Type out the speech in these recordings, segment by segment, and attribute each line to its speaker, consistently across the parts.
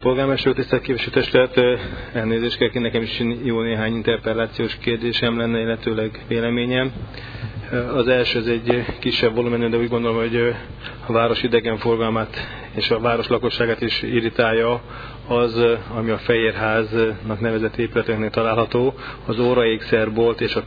Speaker 1: Polgármester úr, tisztelt képviselőtestület, elnézést kell, nekem is jó néhány interpellációs kérdésem lenne, illetőleg véleményem. Az első az egy kisebb volumenű, de úgy gondolom, hogy a város idegenforgalmát és a város lakosságát is irritálja az, ami a Fehérháznak nevezett épületeknél található, az óraékszerbolt és a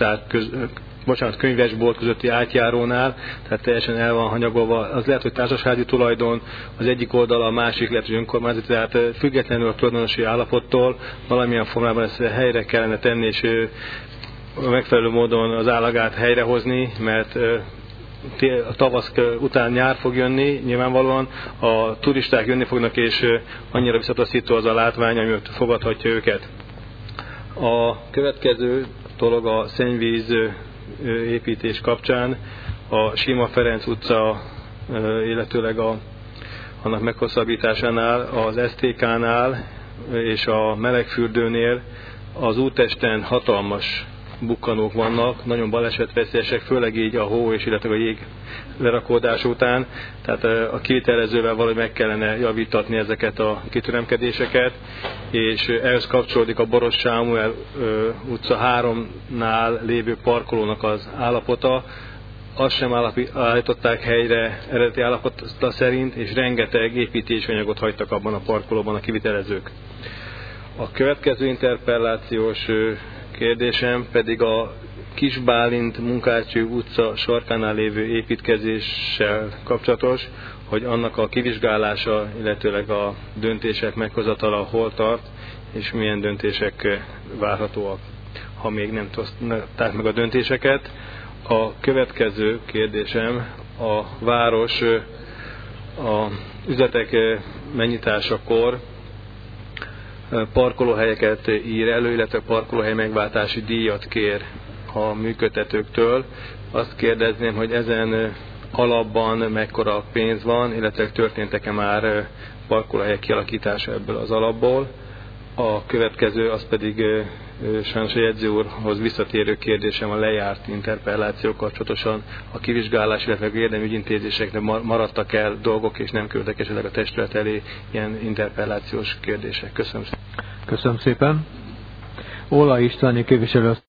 Speaker 1: könyvesbolt közötti átjárónál, tehát teljesen el van hanyagolva. Az lehet, hogy társasházi tulajdon, az egyik oldala, a másik lehet, hogy önkormányzati, tehát függetlenül a tulajdonosi állapottól valamilyen formában ezt helyre kellene tenni, és megfelelő módon az állagát helyrehozni, mert a tavasz után nyár fog jönni, nyilvánvalóan a turisták jönni fognak, és annyira visszataszító az a látvány, ami ott fogadhatja őket. A következő dolog a szennyvíz építés kapcsán a Sima Ferenc utca, illetőleg annak meghosszabbításánál, az STK-nál és a melegfürdőnél az úttesten hatalmas bukkanók vannak, nagyon balesetveszélyesek, főleg így a hó és illetve a jég lerakódás után, tehát a kivitelezővel valahogy meg kellene javítatni ezeket a kitüremkedéseket, és ehhez kapcsolódik a Boros Sámuel utca 3-nál lévő parkolónak az állapota. Azt sem állították helyre eredeti állapota szerint, és rengeteg építésanyagot hagytak abban a parkolóban a kivitelezők. A következő interpellációs kérdésem pedig a Kis Bálint Munkácsy utca sarkánál lévő építkezéssel kapcsolatos, hogy annak a kivizsgálása, illetőleg a döntések meghozatala hol tart, és milyen döntések várhatóak, ha még nem hozták meg a döntéseket. A következő kérdésem a város a üzletek megnyitásakor parkolóhelyeket ír elő, illetve parkolóhely megváltási díjat kér a működtetőktől. Azt kérdezném, hogy ezen alapban mekkora pénz van, illetve történtek-e már parkolóhelyek kialakítása ebből az alapból. A következő az pedig sajnos a jegyző úrhoz visszatérő kérdésem a lejárt interpellációkkal kapcsolatosan. A kivizsgálás, illetve a érdemi ügyintézésekre maradtak el dolgok, és nem küldtek esetleg a testület elé ilyen interpellációs kérdések. Köszönöm szépen.
Speaker 2: Köszönöm szépen. Óla István képviselő.